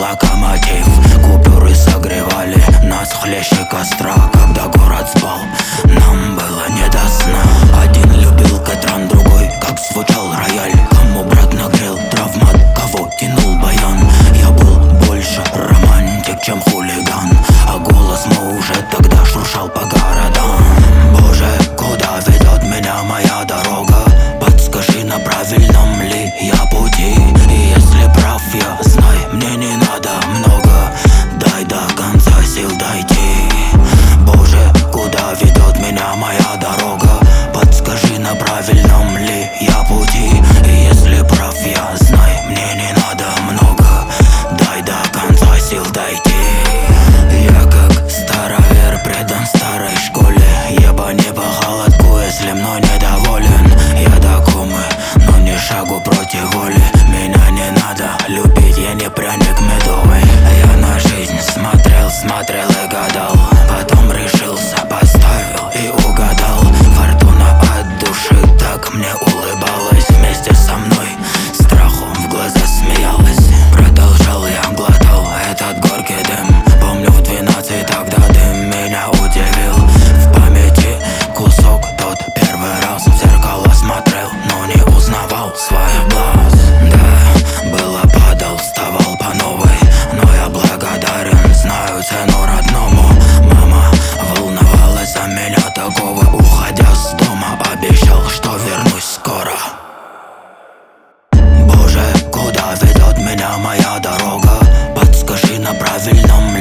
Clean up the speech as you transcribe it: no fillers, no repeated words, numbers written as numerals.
локомотив. Купюры согревали нас хлеще костра. Когда город спал, нам было не до сна. Один любил Катран, другой, как звучал рояль. Кому брат нагрел травмат, кого тянул баян. Я был больше романтик, чем хулиган, а голос мой уже тогда шуршал по городам. Боже, куда ведет меня моя дорога? Подскажи, на правильном ли я пути? И если прав я, знай, мне не надо много. Дай до конца сил дойти. Боже, куда ведет меня моя дорога? Подскажи, на правильном ли я пути? И если прав я, знай, мне не надо много. Дай до конца сил дойти. Я как старовер, предан старой школе. Еба не по холодку, если мной недоволен. Я до комы, но не шагу против воли. Меня не надо любить, я не пряник медовый. Я на жизнь смотрел и гадал, потом решился, поставил и угадал. Фортуна от души так мне улыбалась. Вместе со мной страху в глаза смеялась. Продолжал я, глотал этот горький дым. Помню, в 12 тогда дым меня удивил. В памяти кусок тот первый раз. В зеркало смотрел, но не узнавал своих глаз. Да, было падал, вставал по новой, но я благодарен, знаю цену родному. Мама волновалась за меня такого. Уходя с дома, обещал, что вернусь скоро. Боже, куда ведет меня моя дорога? Подскажи, на правильном